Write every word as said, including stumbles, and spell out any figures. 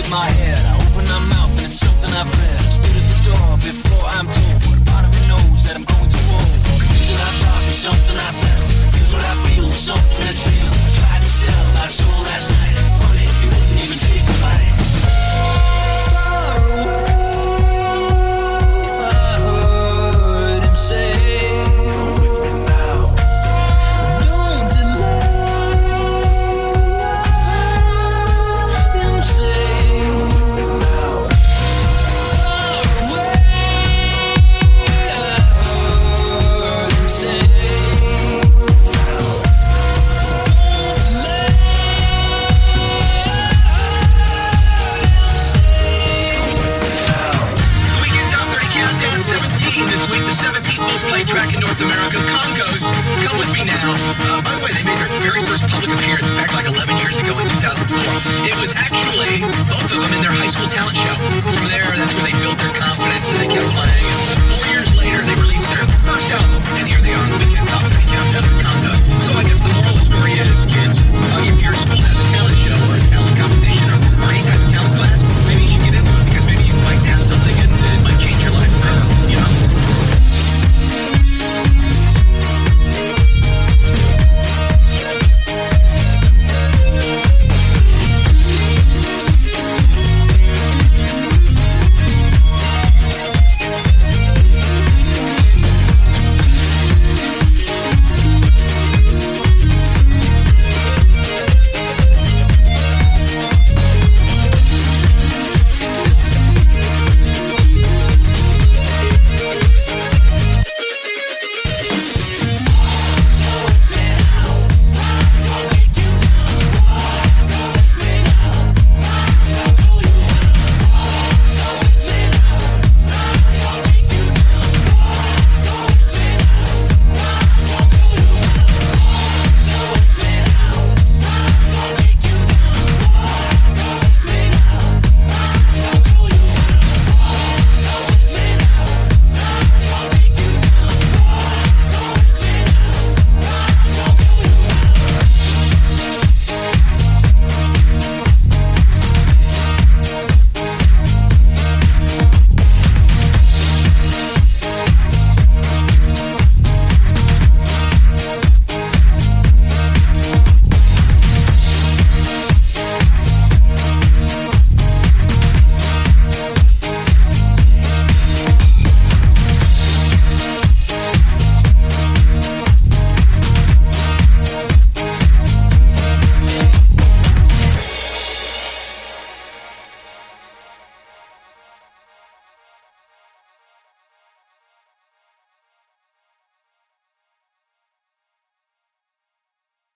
my head, I open my mouth and it's something I've read. I stood at the door before I'm told, but a part of me knows that I'm going to war. Confused what I thought is something I felt. Confused what I feel, something that's real. I tried to tell, I saw